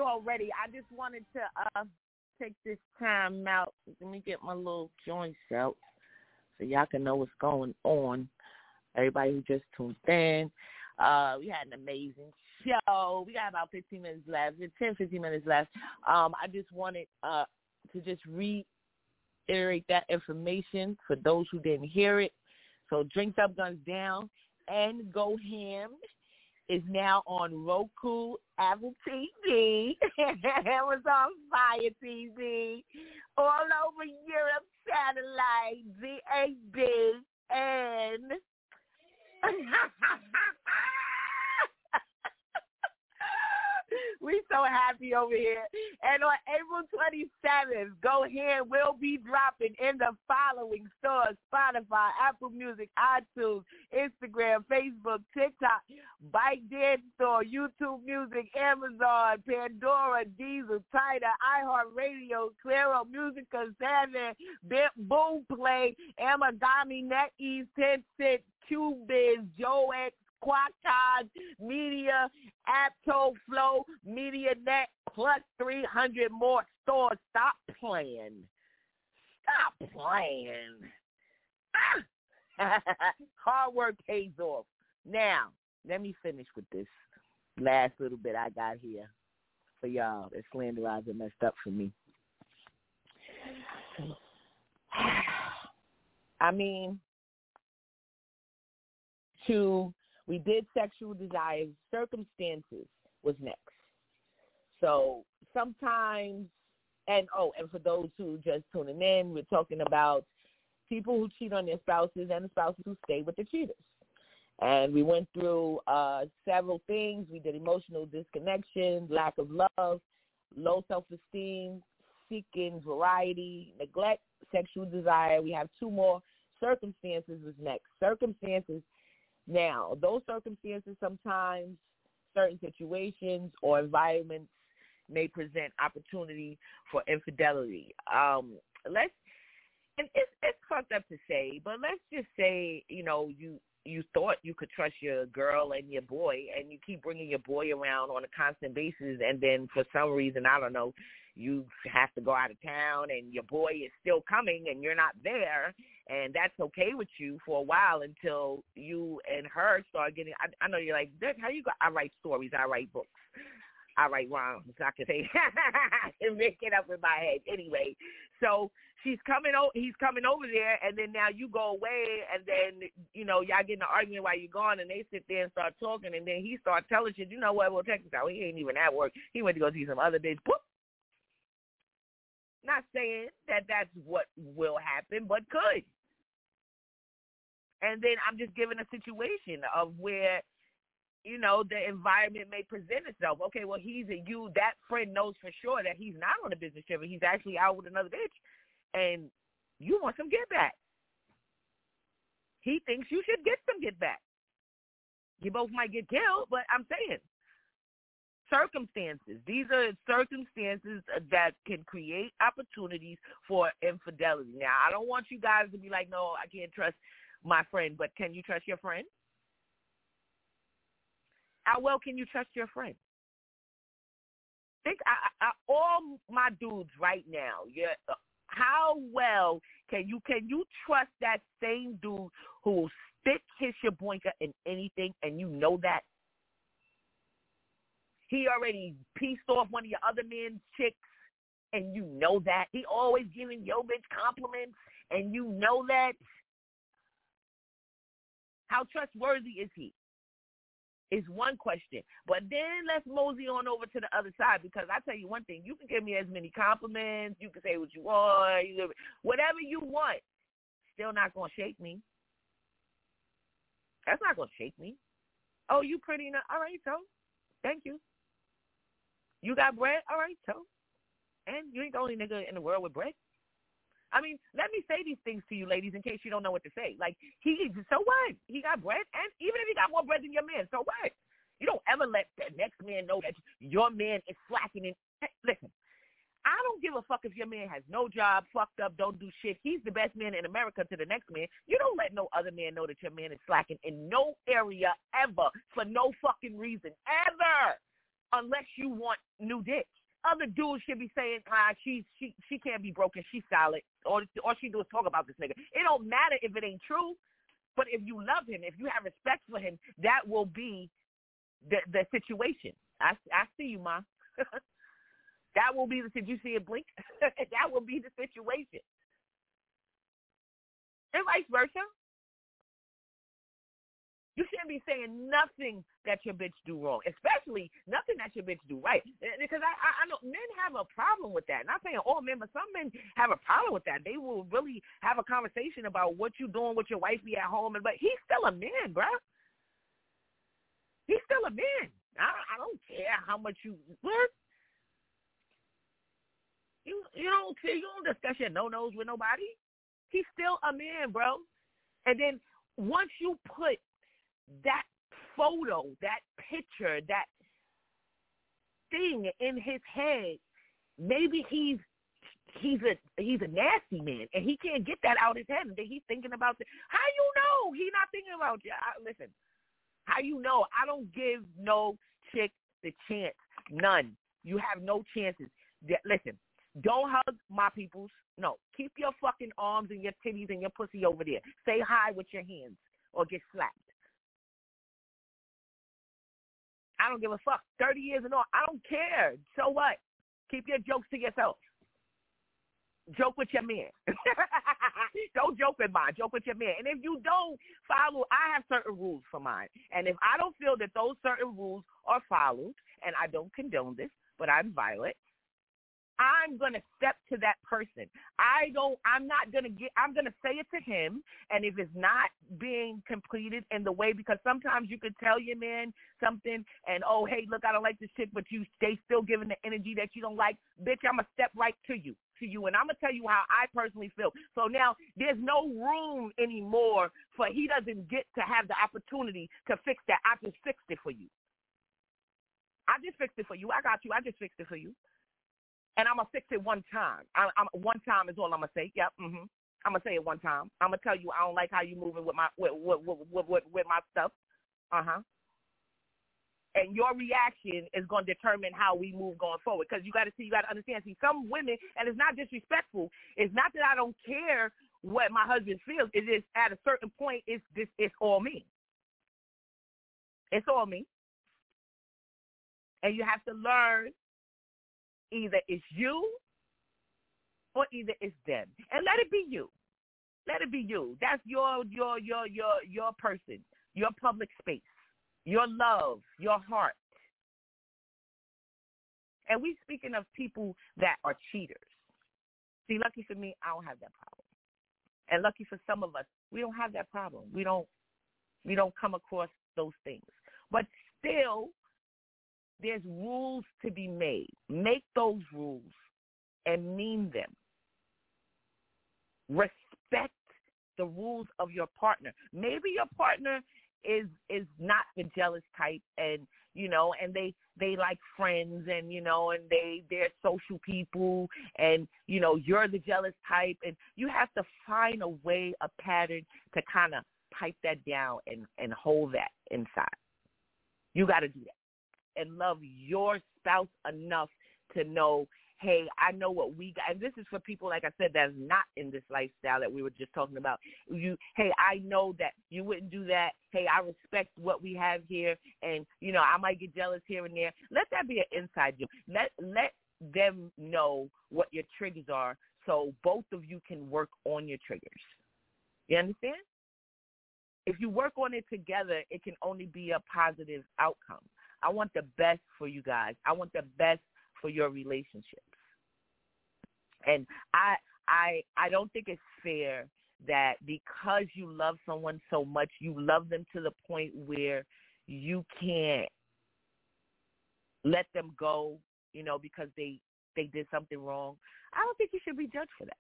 already. I just wanted to uh, take this time out. Let me get my little joints out so y'all can know what's going on. Everybody who just tuned in, uh, we had an amazing show. We got about fifteen minutes left, ten, fifteen minutes left. Um, I just wanted uh, to just reiterate that information for those who didn't hear it. So Drinks Up, Guns Down, and Go Ham is now on Roku, Apple T V, Amazon Fire T V, all over Europe, satellite, Z A D, and we so happy over here. And on April twenty-seventh, Go Ahead will be dropping in the following stores: Spotify, Apple Music, iTunes, Instagram, Facebook, TikTok, Bike Dance Store, YouTube Music, Amazon, Pandora, Diesel, Tidal, iHeartRadio, Claro, Musica, Seven, Boom Play, Amagami, NetEase, Tencent, QBiz, Joex, Quackod, Media, Apto, Flow, MediaNet, plus three hundred more stores. Stop playing. Stop playing. Ah. Hard work pays off. Now, let me finish with this last little bit I got here for y'all that slanderizer messed up for me. I mean, to... We did sexual desires. Circumstances was next. So sometimes, and oh, and for those who just tuning in, we're talking about people who cheat on their spouses and the spouses who stay with the cheaters. And we went through uh, several things. We did emotional disconnection, lack of love, low self-esteem, seeking variety, neglect, sexual desire. We have two more. Circumstances was next. Circumstances. Now, those circumstances, sometimes certain situations or environments may present opportunity for infidelity. Um, let's, and it's, it's fucked up to say, but let's just say, you know, you, you thought you could trust your girl and your boy, and you keep bringing your boy around on a constant basis, and then for some reason, I don't know, you have to go out of town, and your boy is still coming, and you're not there, and that's okay with you for a while until you and her start getting, I, I know you're like, how you go? I write stories, I write books, I write rhymes, I can say, and make it up in my head. Anyway, so she's coming, o- he's coming over there, and then now you go away, and then, you know, y'all get in an argument while you're gone, and they sit there and start talking, and then he starts telling you, you know what, well, check this out, he ain't even at work, he went to go see some other bitch, boop. Not saying that that's what will happen, but could. And then I'm just giving a situation of where, you know, the environment may present itself. Okay, well, he's a you. That friend knows for sure that he's not on a business trip. He's actually out with another bitch. And you want some get back. He thinks you should get some get back. You both might get killed, but I'm saying. Circumstances. These are circumstances that can create opportunities for infidelity. Now, I don't want you guys to be like, no, I can't trust my friend, but can you trust your friend? How well can you trust your friend? Think I, I, all my dudes right now, yeah, how well can you can you trust that same dude who will stick his shaboinka in anything, and you know that? He already pieced off one of your other men's chicks, and you know that. He always giving your bitch compliments, and you know that. How trustworthy is he? Is one question. But then let's mosey on over to the other side, because I tell you one thing, you can give me as many compliments, you can say what you want, you can, whatever you want, still not going to shake me. That's not going to shake me. Oh, you pretty enough. All right, so thank you. You got bread? All right, so. And you ain't the only nigga in the world with bread. I mean, let me say these things to you, ladies, in case you don't know what to say. Like, he, so what? He got bread, and even if he got more bread than your man, so what? You don't ever let the next man know that your man is slacking in. Hey, listen, I don't give a fuck if your man has no job, fucked up, don't do shit. He's the best man in America to the next man. You don't let no other man know that your man is slacking in no area ever for no fucking reason, ever, unless you want new dick. other dudes should be saying, ah, she she she can't be broken, she's solid. All, all she do is talk about this nigga. It don't matter if it ain't true, but if you love him, if you have respect for him, that will be the the situation. I, I see you, Ma. That will be the, did you see it blink? That will be the situation. And vice versa. You shouldn't be saying nothing that your bitch do wrong, especially nothing that your bitch do right. Because I, I, I know men have a problem with that. Not saying all men, but some men have a problem with that. They will really have a conversation about what you doing with your wifey at home. And But he's still a man, bruh. He's still a man. I, I don't care how much you work. You, you don't you don't discuss your no-nos with nobody. He's still a man, bro. And then once you put that photo, that picture, that thing in his head, maybe he's he's a he's a nasty man, and he can't get that out of his head. And then he's thinking about the, how you know he's not thinking about you. I, listen, how you know? I don't give no chick the chance, none. You have no chances. Listen, don't hug my peoples. No, keep your fucking arms and your titties and your pussy over there. Say hi with your hands or get slapped. I don't give a fuck. thirty years and all. I don't care. So what? Keep your jokes to yourself. Joke with your man. Don't joke with mine. Joke with your man. And if you don't follow, I have certain rules for mine. And if I don't feel that those certain rules are followed, and I don't condone this, but I'm violent, I'm going to step to that person. I don't, I'm not going to get, I'm going to say it to him. And if it's not being completed in the way, because sometimes you could tell your man something and, oh, hey, look, I don't like this chick, but you stay still giving the energy that you don't like. Bitch, I'm going to step right to you, to you. And I'm going to tell you how I personally feel. So now there's no room anymore for, he doesn't get to have the opportunity to fix that. I just fixed it for you. I just fixed it for you. I got you. I just fixed it for you. And I'm going to fix it one time. I, I'm, one time is all I'm going to say. Yep. Mm-hmm. I'm going to say it one time. I'm going to tell you I don't like how you moving with my with, with, with, with, with my stuff. Uh-huh. And your reaction is going to determine how we move going forward. Because you got to see, you got to understand. See, some women, and it's not disrespectful. It's not that I don't care what my husband feels. It is at a certain point, it's this. It's all me. It's all me. And you have to learn. Either it's you or either it's them. And let it be you. Let it be you. That's your your your your your person, your public space, your love, your heart. And we speaking of people that are cheaters. See, lucky for me, I don't have that problem. And lucky for some of us, we don't have that problem. We don't we don't come across those things. But still, there's rules to be made. Make those rules and mean them. Respect the rules of your partner. Maybe your partner is is not the jealous type, and you know, and they they like friends, and you know, and they they're social people, and you know, you're the jealous type, and you have to find a way, a pattern to kind of pipe that down and and hold that inside. You got to do that. And love your spouse enough to know, hey, I know what we got. And this is for people, like I said, that's not in this lifestyle that we were just talking about. You, hey, I know that you wouldn't do that. Hey, I respect what we have here. And, you know, I might get jealous here and there. Let that be an inside joke. Let, let them know what your triggers are so both of you can work on your triggers. You understand? If you work on it together, it can only be a positive outcome. I want the best for you guys. I want the best for your relationships. And I I I don't think it's fair that because you love someone so much, you love them to the point where you can't let them go, you know, because they, they did something wrong. I don't think you should be judged for that.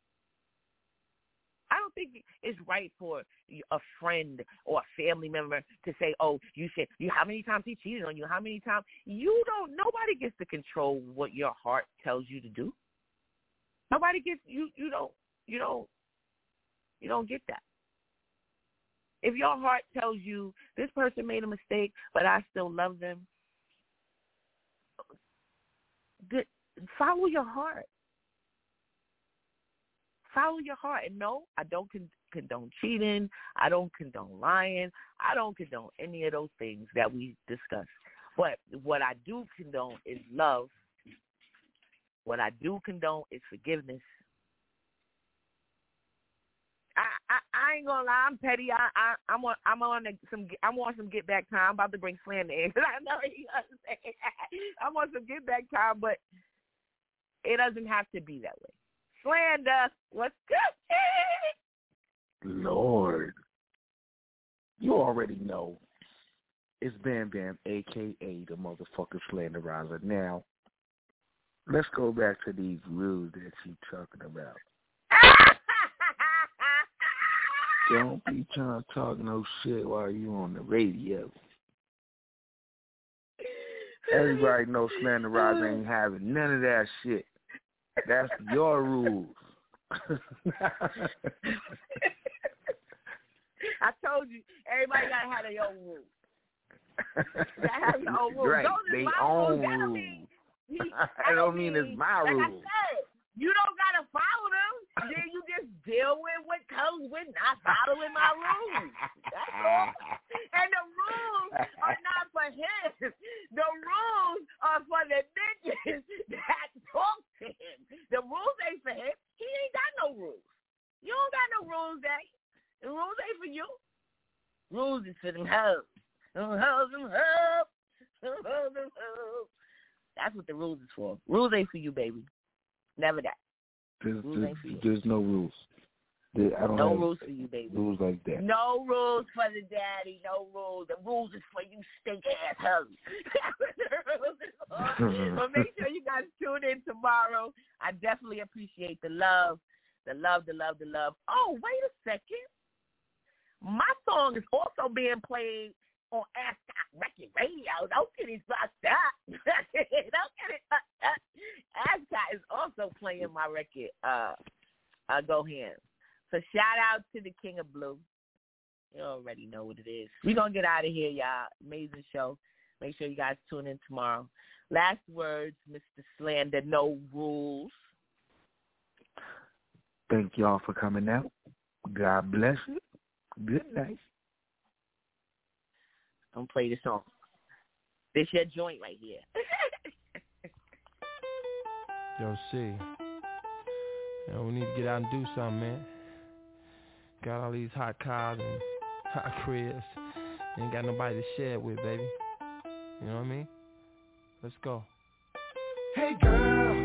I don't think it's right for a friend or a family member to say, oh, you should, you, how many times he cheated on you? How many times? You don't, nobody gets to control what your heart tells you to do. Nobody gets, you, you don't, you don't, you don't get that. If your heart tells you this person made a mistake, but I still love them, good, follow your heart. Follow your heart. And no, I don't con- condone cheating. I don't condone lying. I don't condone any of those things that we discussed. But what I do condone is love. What I do condone is forgiveness. I, I, I ain't gonna lie, I'm petty. I, I I'm on I'm on some I'm on some get back time. I'm about to bring Slander in because I know he gonna say that. I'm on some get back time, but it doesn't have to be that way. Slander, what's good? Lord, you already know it's Bam Bam, aka the motherfucking Slanderizer. Now, let's go back to these rules that you talking about. Don't be trying to talk no shit while you on the radio. Everybody knows Slanderizer ain't having none of that shit. That's your rules. I told you, everybody gotta have their own rules. Gotta have your own rules. Right, Those they my own rules. rules. Mean, he, I don't mean, mean it's my like rules. I said, you don't gotta follow them. Then you just deal with what comes with not following my rules. That's all. And the rules are not for him. The rules are for the bitches that talk to him. The rules ain't for him. He ain't got no rules. You don't got no rules, Daddy. The rules ain't for you. Rules is for them hoes. Them hoes, them hoes. Them hoes, them hoes. That's what the rules is for. Rules ain't for you, baby. Never that. There's, there's, there's no rules. There, I don't no have rules for you, baby. Rules like that. No rules for the daddy. No rules. The rules is for you stink ass hoes. But make sure you guys tune in tomorrow. I definitely appreciate the love, the love, the love, the love. Oh, wait a second. My song is also being played on Ascot Record Radio. Don't get it fucked up. Don't get it fucked up. Ascot is also playing my record, uh, uh, Go Hands. So shout out to the King of Blue. You already know what it is. We're going to get out of here, y'all. Amazing show. Make sure you guys tune in tomorrow. Last words, Mister Slander, no rules. Thank y'all for coming out. God bless you. Good night. Don't play the song. This your joint right here. Yo, C. Yo, we need to get out and do something, man. Got all these hot cars and hot cribs. Ain't got nobody to share it with, baby. You know what I mean? Let's go. Hey, girl.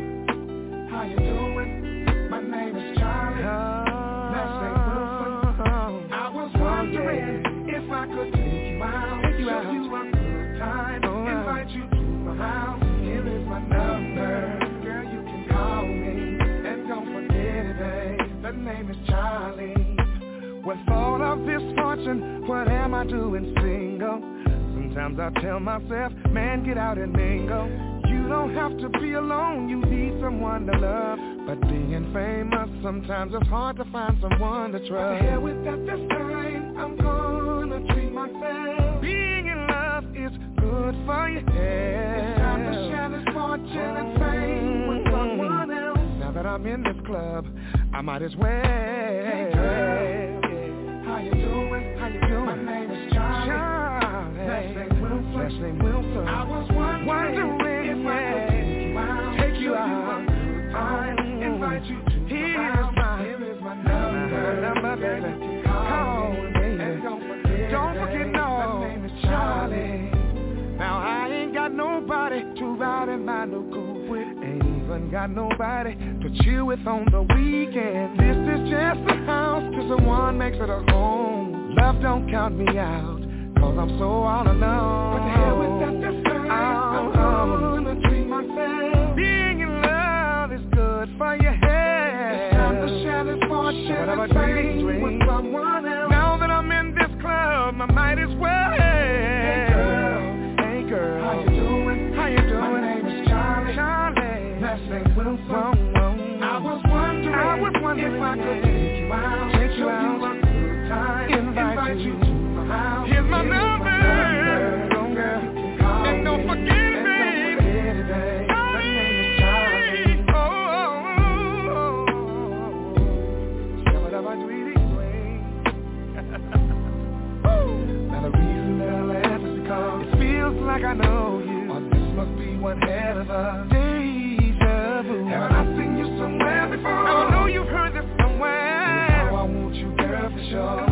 How you doing? My name is Charlie. Let's say Wilson. I was wondering if I could take you out. Take you show out. You a good time. Oh, invite you to my house. Here is my number. Girl, you can call me. And don't forget it, babe. The name is Charlie. With all of this fortune, what am I doing single? Sometimes I tell myself, man, get out and mingle. You don't have to be alone, you need someone to love. But being famous, sometimes it's hard to find someone to trust. But the hell with that this time, I'm gonna treat myself. Being in love is good for your head. It's time to share this fortune and fame with someone else. Now that I'm in this club, I might as well. Hey girl. How you doing? How you doing? My name is Charlie. Charlie. Last name Wilson. Last name Wilson. I was wondering, wondering if yeah. I could take you out. Take you out. Time. Invite you to Here my house. My, Here is my number. Number, baby. Call me, baby. And don't forget, don't forget no. My name is Charlie. Now I ain't got nobody to ride in my new coupe with. Ain't even got nobody to chill with on the weekend. This is just a house till someone makes it a home. Love don't count me out, cause I'm so all alone. But the hell with that this time, I'm gonna treat myself. Being in love is good for your head. It's time to share this fortune and fame with someone else. Now that I'm in this club, I might as well. Hey girl, hey girl, how you doing? How you doing? My name is Charlie. Charlie. Last name Wilson. Whoa, whoa. I was wondering, I was wondering if I could take you out. Take you out. You a good time. Invite, invite you to my house. Here's my Here's number. My number. like I know you. Or this must be one hell of a deja vu. Haven't I seen you somewhere before? I know you've heard this somewhere. Now I want you, girl, for sure.